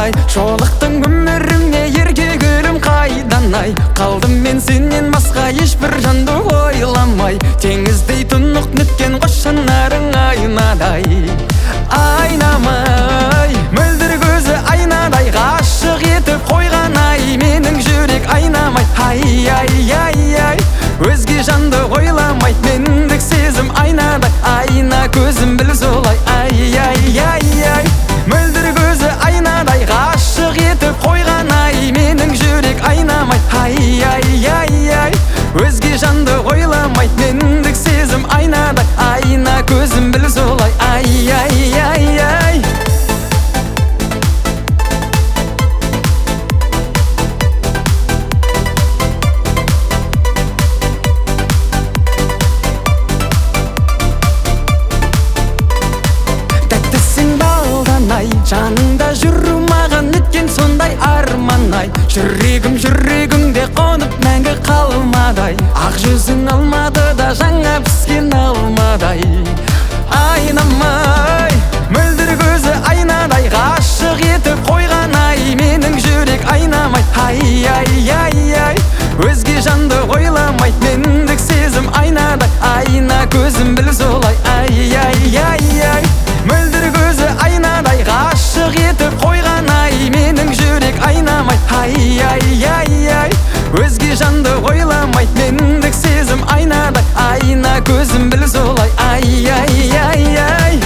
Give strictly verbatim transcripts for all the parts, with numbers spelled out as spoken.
айнадай, жолықтың өміріме еркегүлім қайдан ай. Қалдым мен сенен басқа ешбір жанды ойламай, теңіздей тұнық неткен қос жанарың айнадай. Айнамай, мөлдір көзі айнадай, ғашық етіп қойған ай, менің жүрек айнамай. Ай, ай, ай, ай, өзге жанды ойламай, мендік сезім айнадай. Айна көзім біл солай. Ай, ай, ай, ай, мөлдір көзі айнадай, ғашық етіп қойған ай, менің жүрек айнамай. Ай, ай, ай, ай, өзге жанды ойламай, мендік сезім айнадай. Айна көзім біл солай. Ай, ай, ай, ай. Жаныңда жүру маған неткен сондай арман ай. Жүрегім жүрегіңде қонып мәңгі қалмадай. Ақ жүзің алматыда жаңа піскен алмадай. Айнамай, мөлдір көзі айнадай, ғашық етіп қойған ай, менің жүрек айнамай. Ай, ай, ай, ай, өзге жанды ойламай, мендік сезім айнадай. Айна көзім біл солай. Ай, ай, ай, ай, мөлдір көзі айнадай, ғашық етіп қойған ай, менің жүрек айнамай. Ай, ай, ай, ай, өзге жанды ойламай, мендік сезім айнадай. Айна көзім біл солай. Ай, ай, ай, ай.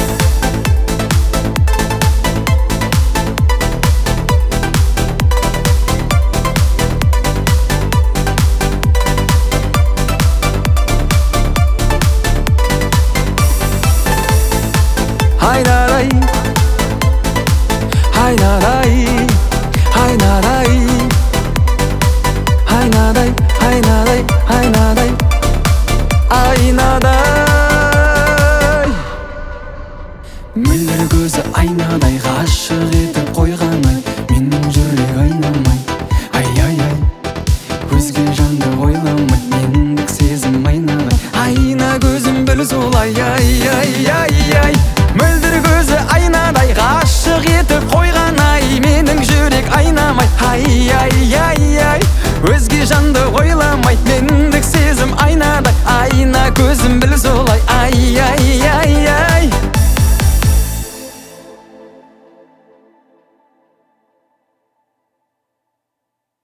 Айнадай, айнадай, айнадай, айнадай, айнадай, айнадай, айнадай. Мөлдір көзі айнадай, ғашық етіп қойған ай,